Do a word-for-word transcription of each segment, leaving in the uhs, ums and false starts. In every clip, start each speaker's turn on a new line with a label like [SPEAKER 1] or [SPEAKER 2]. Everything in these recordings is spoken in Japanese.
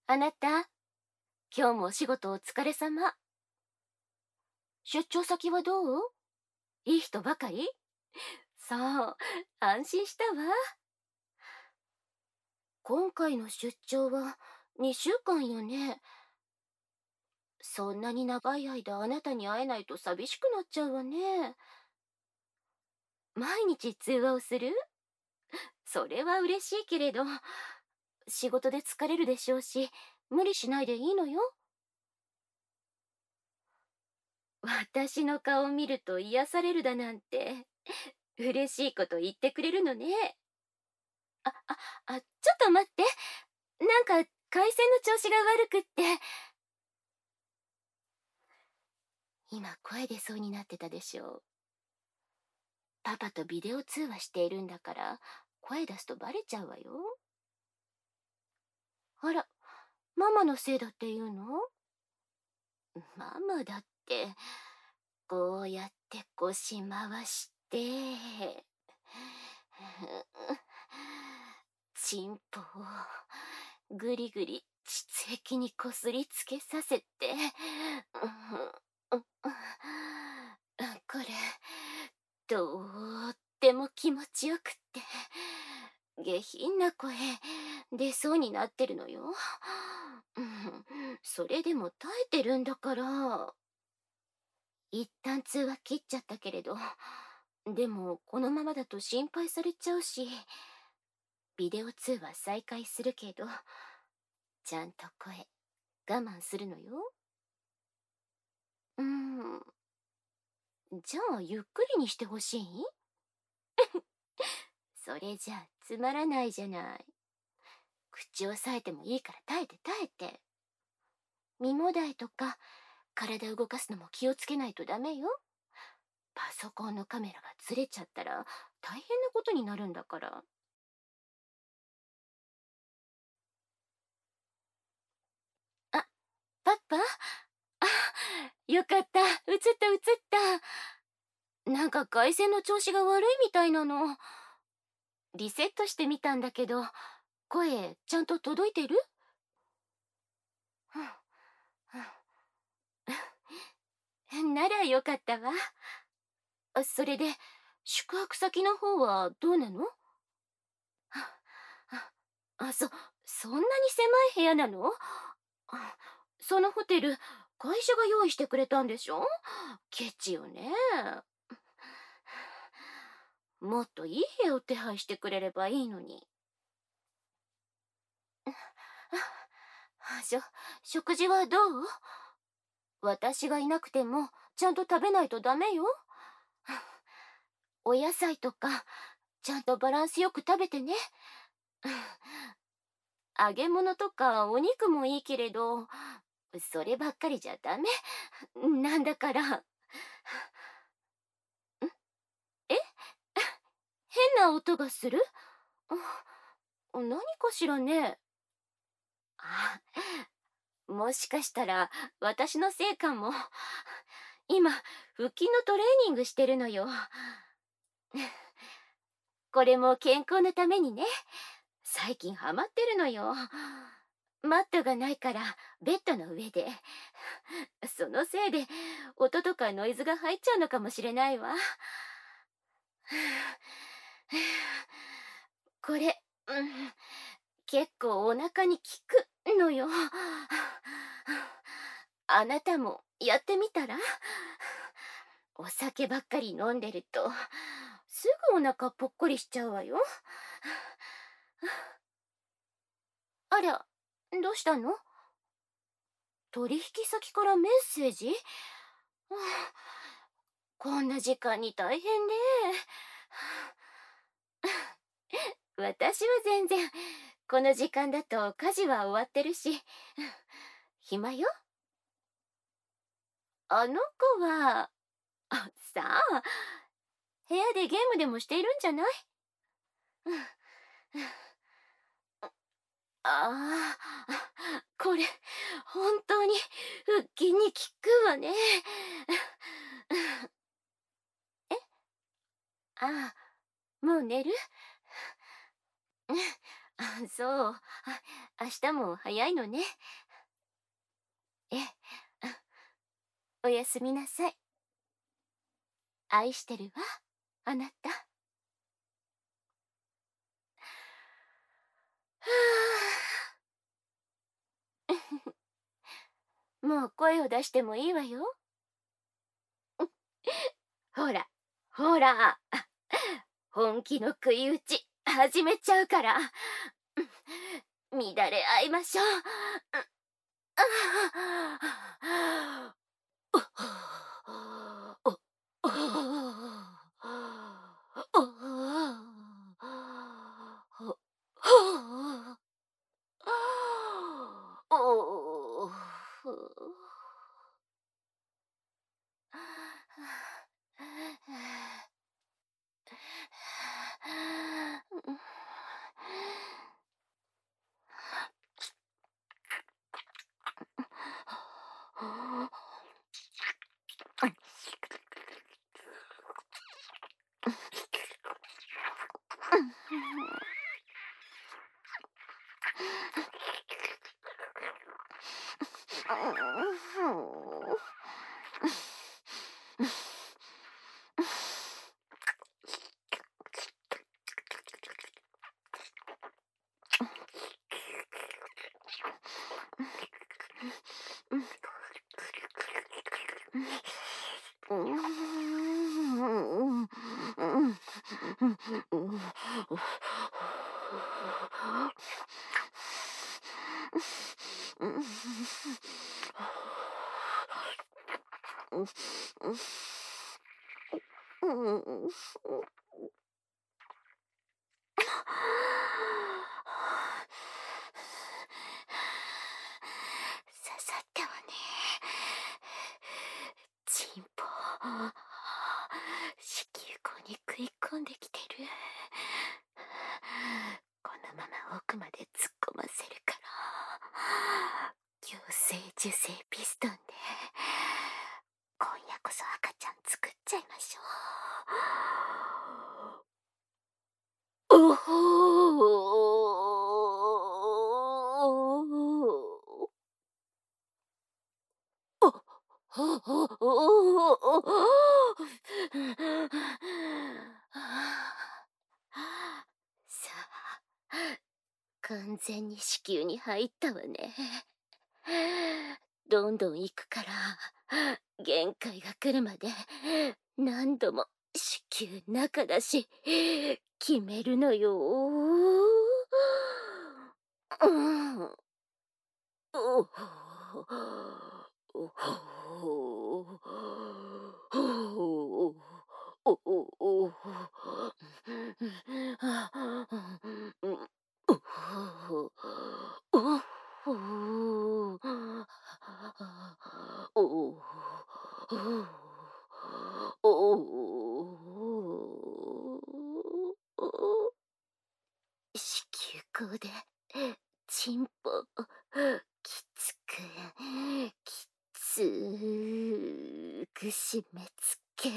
[SPEAKER 1] あなた、今日もお仕事お疲れ様。出張先はどう？いい人ばかり？そう、安心したわ。今回の出張はにしゅうかんよね。そんなに長い間あなたに会えないと寂しくなっちゃうわね。毎日通話をする？それは嬉しいけれど、仕事で疲れるでしょうし、無理しないでいいのよ。私の顔を見ると癒されるだなんて、嬉しいこと言ってくれるのね。あ、あ、あ、ちょっと待って。なんか、回線の調子が悪くって。今、声出そうになってたでしょう。パパとビデオ通話しているんだから、声出すとバレちゃうわよ。あら、ママのせいだって言うの？ママだって、こうやって腰回して、チンポをぐりぐり膣液にこすりつけさせて、これ、とっても気持ちよくって、下品な声出そうになってるのよ。うん、それでも耐えてるんだから。一旦通話切っちゃったけれど、でもこのままだと心配されちゃうし、ビデオ通話再開するけど、ちゃんと声我慢するのよ。うーん、じゃあゆっくりにしてほしい？それじゃあつまらないじゃない。口を押さえてもいいから耐えて耐えて。身もだえとか体動かすのも気をつけないとダメよ。パソコンのカメラがずれちゃったら大変なことになるんだから。あ、パパ？あ、よかった。映った映った。なんか回線の調子が悪いみたいなの。リセットしてみたんだけど、声ちゃんと届いてる？ならよかったわ。あ、それで、宿泊先の方はどうなの？あ、そ、そんなに狭い部屋なの？あ、そのホテル、会社が用意してくれたんでしょ？ケチよね。もっといい部屋を手配してくれればいいのに。しょ、食事はどう？私がいなくてもちゃんと食べないとダメよ。お野菜とかちゃんとバランスよく食べてね。揚げ物とかお肉もいいけれど、そればっかりじゃダメなんだから。え、変な音がする？あ、何かしらね。あ、もしかしたら私のせいかも。今、腹筋のトレーニングしてるのよ。これも健康のためにね。最近ハマってるのよ。マットがないからベッドの上で。そのせいで音とかノイズが入っちゃうのかもしれないわ。これ、うん、結構お腹に効くのよ。あなたもやってみたら？お酒ばっかり飲んでるとすぐお腹ぽっこりしちゃうわよ。あら、どうしたの？取引先からメッセージ？こんな時間に大変ね。私は全然、この時間だと家事は終わってるし、暇よ。あの子は、あ、さあ、部屋でゲームでもしているんじゃない？ああ、これ、本当に腹筋に効くわね。え、ああ、もう寝る？ あ、そう。あ、明日も早いのね。ええ、あ、おやすみなさい。愛してるわ、あなた。はあ。もう声を出してもいいわよ。ほら、ほら、本気の食い打ち始めちゃうから。乱れ合いましょう。刺さったわね。チンポ子宮口に食い込んできてる。このまま奥まで突っ込ませるから、強制受精ピストンで今夜こそ赤ちゃん作っちゃいましょう。おほー。さあ、完全に子宮に入ったわね。どんどん行くから、限界が来るまで何度も子宮中だし決めるのよ。うん。おほおほおおお子宮口でチンポきつくきつく締め付け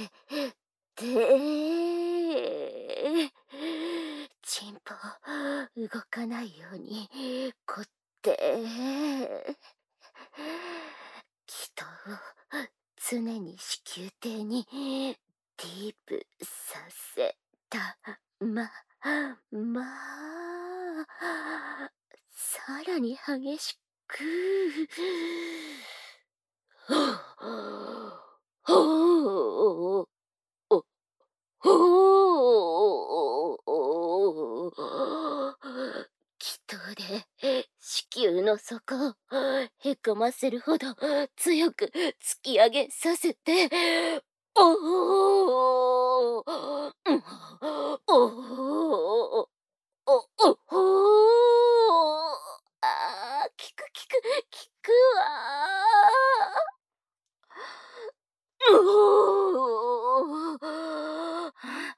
[SPEAKER 1] て、チンポ動かないようにこって気筒を常に子宮底にディープさせたまま、さらに激しくほうほう気筒で子宮の底をへこませるほど強く突き上げさせて、おおおおおおおあー、効く効く効くわー。うお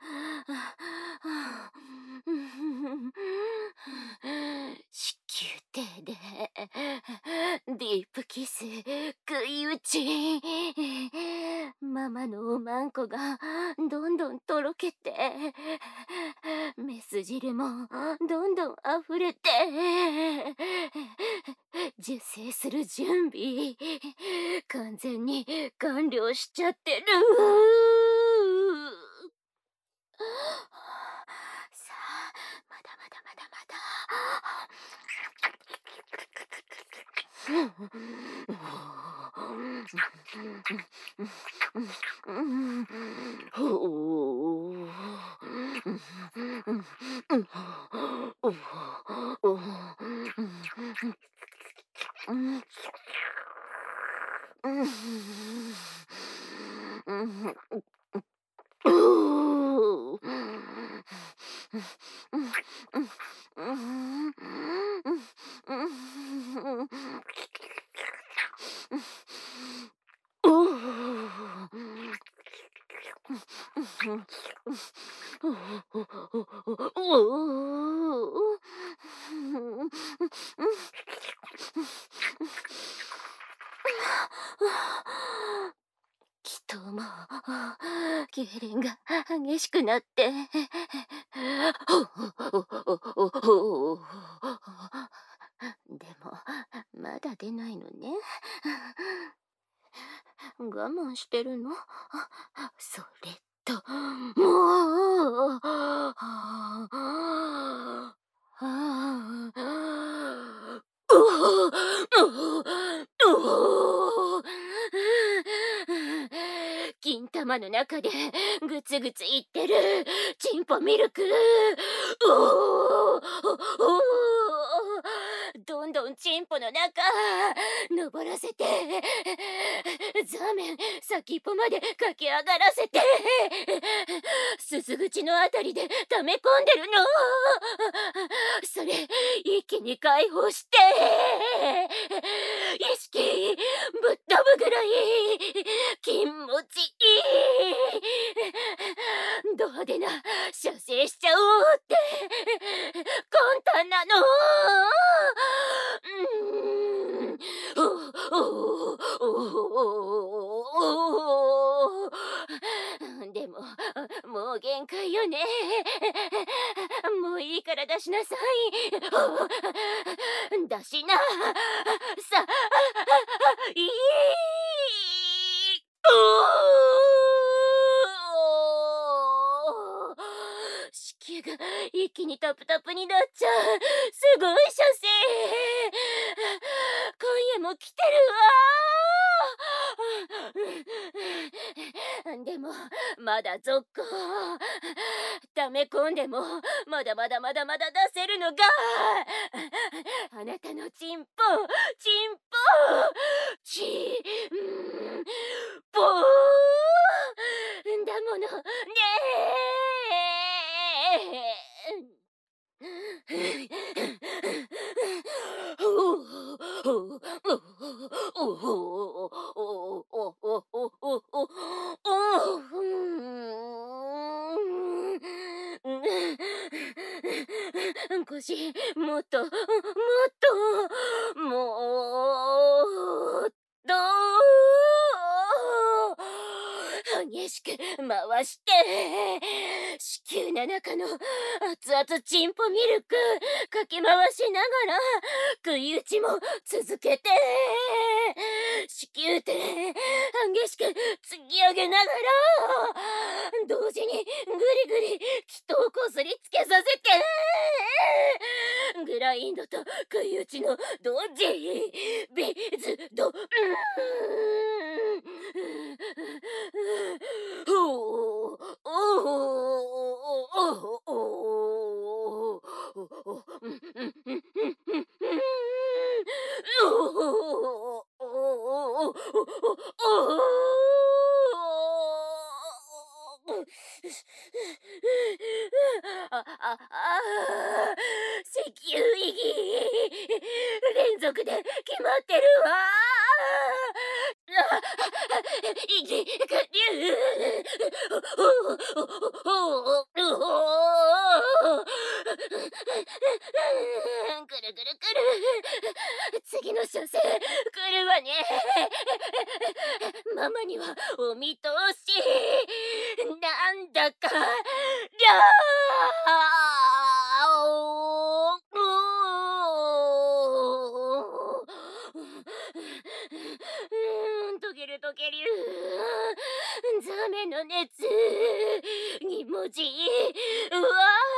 [SPEAKER 1] 子宮底でディープキス食い打ちママのおまんこがどんどんとろけて、メス汁もどんどん溢れて、受精する準備完全に完了しちゃってる。さあ、まだまだまだまだ。きっともう痙攣が激しくなってでもまだ出ないのね。我慢してるの？それともう金玉の中でぐつぐついってるチンポミルク。どんどんチンポの中登らせて、座面先っぽまで駆け上がらせて、鈴口のあたりで溜め込んでるの。それ一気に解放して意識ぶっ飛ぶぐらい気持ちいい。ど派手な射精しちゃおうって魂胆なの。うーんおおおでももう限界よね。もういいから出しなさい。出しなさい。子宮が一気にタプタプになっちゃう。すごい射精。今夜も来てるわ。でもまだ続行。溜め込んでもまだまだまだまだ出せるのがあなたのチンポチンポチンポだものね腰もっともっともっと激しく回して子宮の中の熱々チンポミルクかき回しながら食い打ちも続けて子宮で激しく突き上げながら同時にぐりぐり気筒をこすりつけさせてグラインドと食い打ちの同時ビズドンおあああ石油意義連続で決まってるわ。意義下流くるくるくる次の射精来るわね。 ママにはお見通し。なんだか、りゃーおうん、溶ける溶ける。ザメの熱。に文字。うわ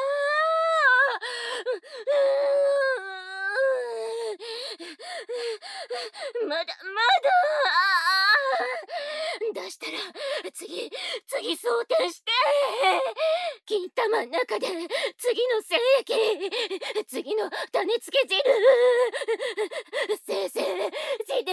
[SPEAKER 1] ーまだまだ出したら次次装填して金玉ん中で次の精液次の種付け汁せいせいじで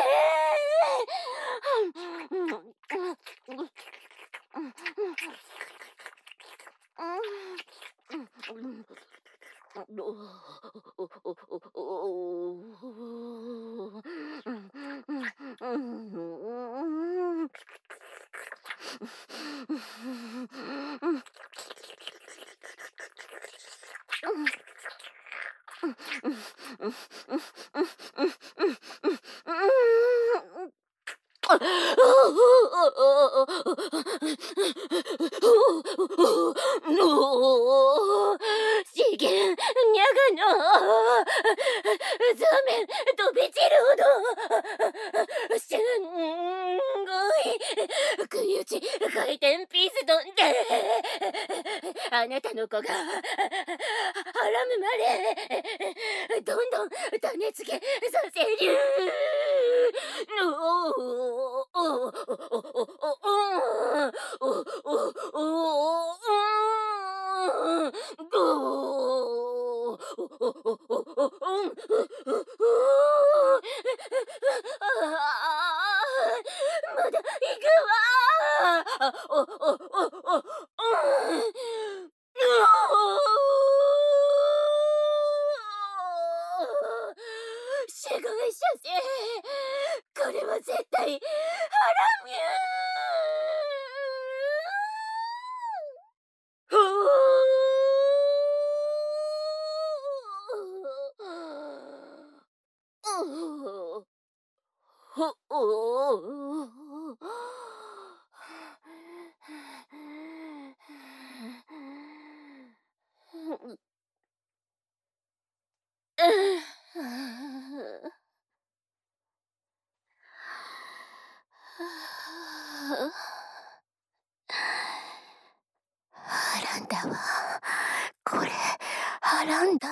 [SPEAKER 1] 資源にゃがのザメ飛び散るほどすんごい食い打ち回転ピース飛んであなたの子がはらむまでどんどん種付けさせるのまだ行くわおおおおお市街車線これは絶対ハラミューほおはらんだわこれはらんだ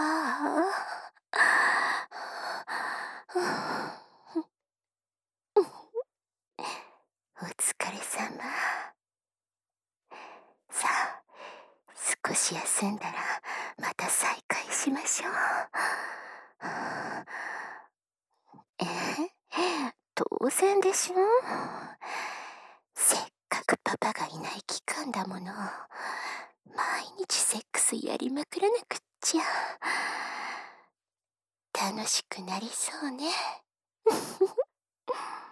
[SPEAKER 1] お疲れさま。さあ少し休んだらまた再開しましょう。え当然でしょ。せっかくパパがいない期間だもの。毎日セックスやりまくらなくっちゃ。楽しくなりそうね。